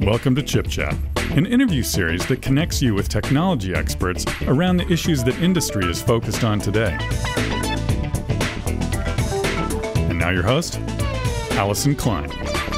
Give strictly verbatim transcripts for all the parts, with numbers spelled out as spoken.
Welcome to Chip Chat, an interview series that connects you with technology experts around the issues that industry is focused on today. And now your host, Allison Klein.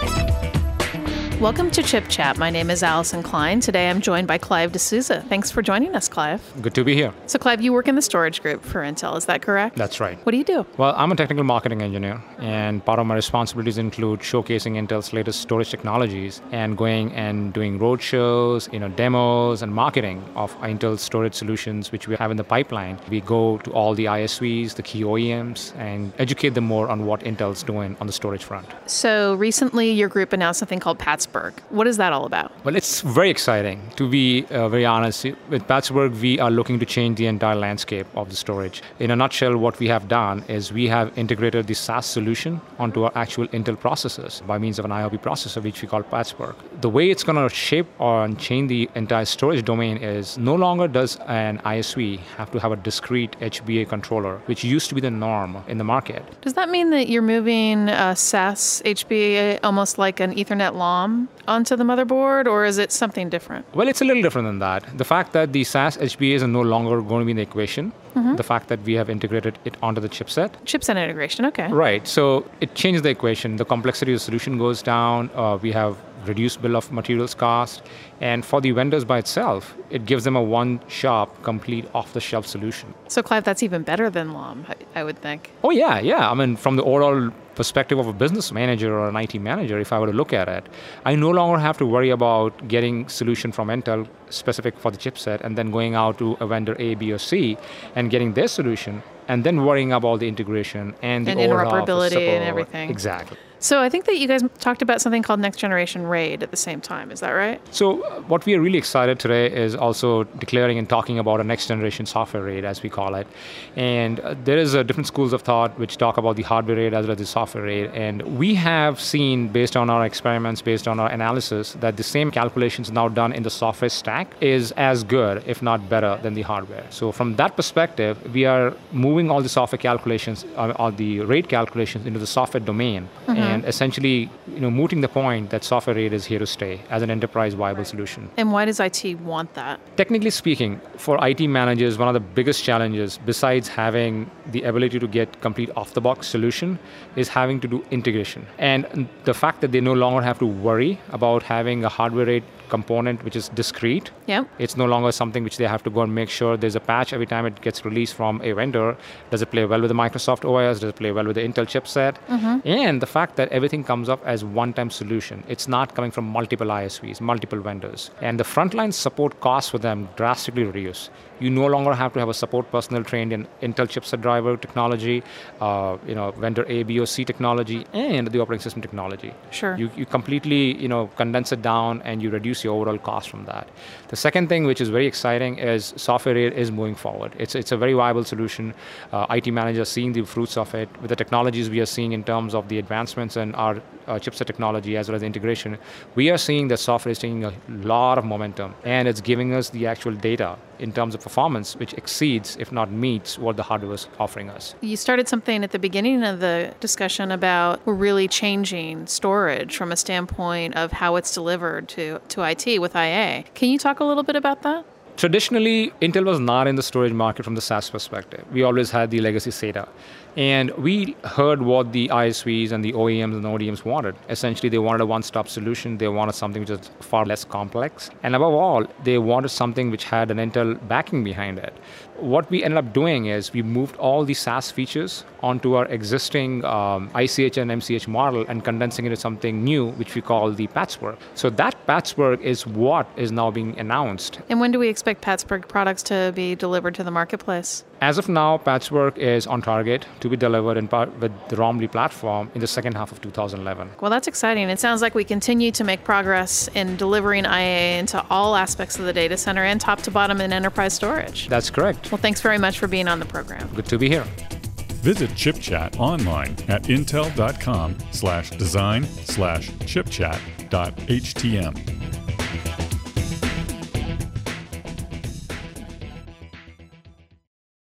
Welcome to Chip Chat. My name is Allison Klein. Today I'm joined by Clive D'Souza. Thanks for joining us, Clive. Good to be here. So, Clive, you work in the storage group for Intel, is that correct? That's right. What do you do? Well, I'm a technical marketing engineer, and part of my responsibilities include showcasing Intel's latest storage technologies and going and doing road shows, you know, demos and marketing of Intel's storage solutions, which we have in the pipeline. We go to all the I S Vs, the key O E Ms, and educate them more on what Intel's doing on the storage front. So, recently your group announced something called Patsburg. What is that all about? Well, it's very exciting. To be uh, very honest, with Patsburg, we are looking to change the entire landscape of the storage. In a nutshell, what we have done is we have integrated the SaaS solution onto our actual Intel processors by means of an I O P processor, which we call Patsburg. The way it's going to shape or change the entire storage domain is no longer does an I S V have to have a discrete H B A controller, which used to be the norm in the market. Does that mean that you're moving a SaaS H B A almost like an Ethernet LAM onto the motherboard, or is it something different? Well, it's a little different than that. The fact that the SaaS H B As are no longer going to be in the equation, mm-hmm. the fact that we have integrated it onto the chipset. Chipset integration, okay. Right. So it changes the equation. The complexity of the solution goes down. Uh, we have reduced bill of materials cost. And for the vendors by itself, it gives them a one-shop, complete off-the-shelf solution. So, Clive, that's even better than LAM, I would think. Oh, yeah, yeah. I mean, from the overall perspective of a business manager or an I T manager, if I were to look at it, I no longer have to worry about getting solution from Intel specific for the chipset and then going out to a vendor A, B, or C and getting their solution and then worrying about the integration and the and interoperability and everything. Exactly. So I think that you guys talked about something called Next Generation RAID at the same time. Is that right? So uh, what we are really excited today is also declaring and talking about a next generation software RAID, as we call it. And uh, there is uh, different schools of thought which talk about the hardware RAID as well as the software RAID. And we have seen, based on our experiments, based on our analysis, that the same calculations now done in the software stack is as good, if not better, than the hardware. So from that perspective, we are moving all the software calculations, uh, or the RAID calculations into the software domain. Mm-hmm. And essentially, you know, mooting the point that software RAID is here to stay as an enterprise viable solution. And why does I T want that? Technically speaking, for I T managers, one of the biggest challenges, besides having the ability to get complete off-the-box solution, is having to do integration. And the fact that they no longer have to worry about having a hardware RAID component which is discrete. Yep. It's no longer something which they have to go and make sure there's a patch every time it gets released from a vendor. Does it play well with the Microsoft O S? Does it play well with the Intel chipset? Mm-hmm. And the fact that everything comes up as one-time solution. It's not coming from multiple I S Vs, multiple vendors. And the frontline support costs for them drastically reduce. You no longer have to have a support personnel trained in Intel chipset driver technology, uh, you know, vendor A, B, or C technology, and the operating system technology. Sure. You, you completely, you know, condense it down and you reduce your overall cost from that. The second thing, which is very exciting, is software RAID is moving forward. It's it's a very viable solution. Uh, I T managers are seeing the fruits of it. With the technologies we are seeing in terms of the advancements in our uh, chipset technology as well as the integration, we are seeing that software is taking a lot of momentum, and it's giving us the actual data in terms of performance, which exceeds, if not meets, what the hardware is offering us. You started something at the beginning of the discussion about we're really changing storage from a standpoint of how it's delivered to, to I T with I A. Can you talk a little bit about that? Traditionally, Intel was not in the storage market from the SaaS perspective. We always had the legacy SATA. And we heard what the I S Vs and the O E Ms and the O D Ms wanted. Essentially, they wanted a one-stop solution. They wanted something which is far less complex. And above all, they wanted something which had an Intel backing behind it. What we ended up doing is we moved all the SaaS features onto our existing um, I C H and M C H model and condensing it into something new, which we call the Patsburg. So that Patsburg is what is now being announced. And when do we expect Patsburg products to be delivered to the marketplace? As of now, Patsburg is on target to be delivered in part with the Romley platform in the second half of two thousand eleven. Well, that's exciting. It sounds like we continue to make progress in delivering I A into all aspects of the data center and top to bottom in enterprise storage. That's correct. Well, thanks very much for being on the program. Good to be here. Visit ChipChat online at intel.com slash design slash chipchat dot htm.